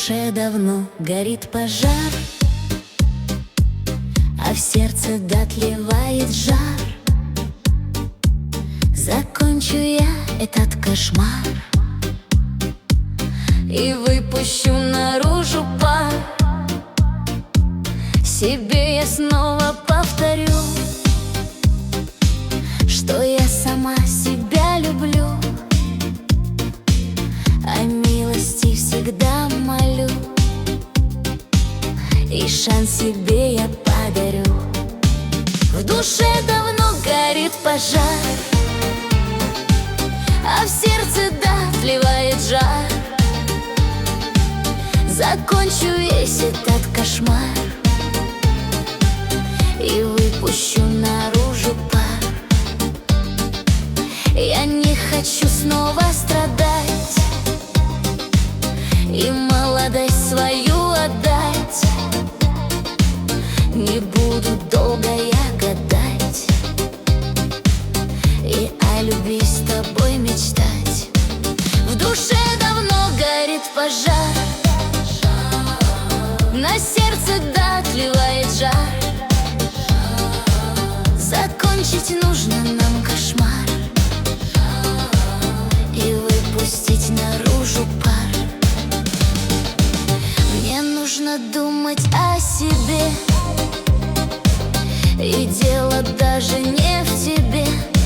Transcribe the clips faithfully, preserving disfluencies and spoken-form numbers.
душе давно горит пожар, а в сердце дотлевает жар. Закончу я этот кошмар и выпущу наружу пар. Себе я снова повторю, что я сама себя люблю, о милости всегда молю, и шанс себе я подарю. В душе давно горит пожар, а в сердце дотлевает жар. Закончу весь этот кошмар и выпущу наружу пар. Я не хочу снова страдать и молодость свою отдать. Не буду долго я гадать и о любви с тобой мечтать. В душе давно горит пожар, на сердце дотлевает жар. Закончить нужно нам кошмар и выпустить наружу пар. Мне нужно думать о себе, и дело даже не в тебе.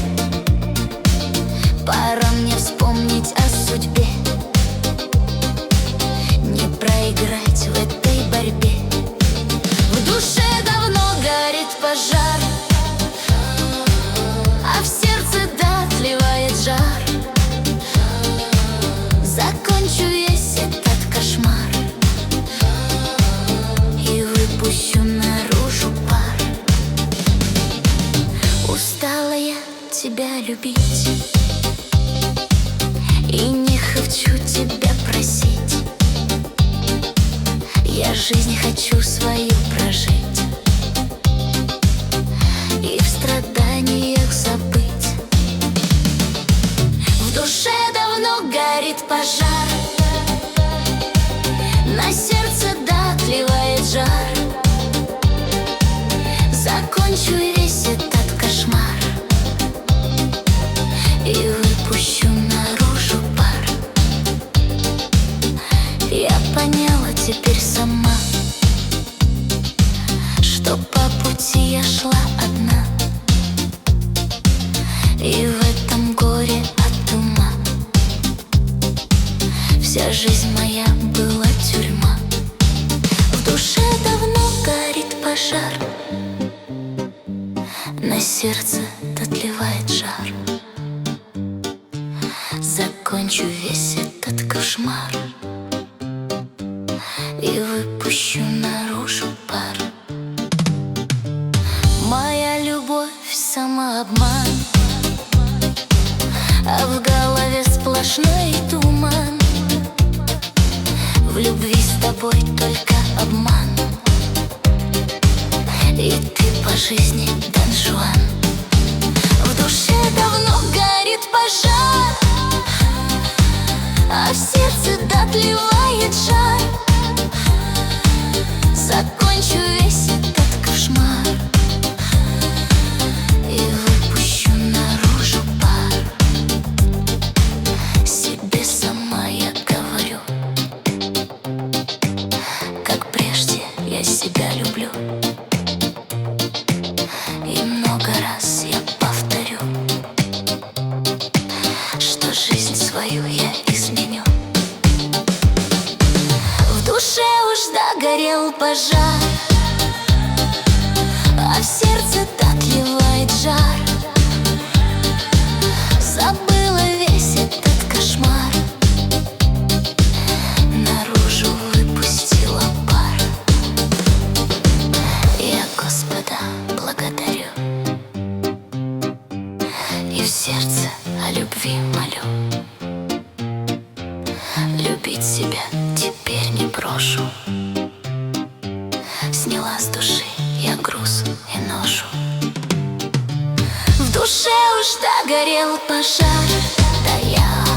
Пора мне вспомнить о судьбе, не проиграть в этой борьбе. В душе давно горит пожар, а в сердце дотлевает жар. Закончу весь этот кошмар и выпущу наружу пар. Устала я тебя любить и не хочу тебя просить. Я жизнь хочу свою прожить и в страданиях забыть. В душе давно горит пожар, на сердце дотлевает жар. Закончу весь этот кошмар и выпущу наружу пар. Я поняла теперь сама, что по пути я шла одна, и в этом горе от ума вся жизнь моя была тюрьма. В душе давно горит пожар, на сердце дотлевает жар. Закончу весь этот кошмар и выпущу наружу пар. Моя любовь самообман, а в голове сплошной туман. В любви с тобой только обман, и ты по жизни Дон Жуан. В душе давно горит пожар, а в сердце дотлевает жар. Закончу весь этот кошмар и выпущу наружу пар. Себе сама я говорю, как прежде я себя люблю, и много раз я повторю, что жизнь свою я изменю. В душе уж догорел пожар, а в сердце дотлевает жар. Забыла весь этот кошмар, наружу выпустила пар. Я Господа благодарю и в сердце о любви молю. Любить себя теперь не брошу, сняла с души я груз и ношу. В душе уж догорел пожар, да я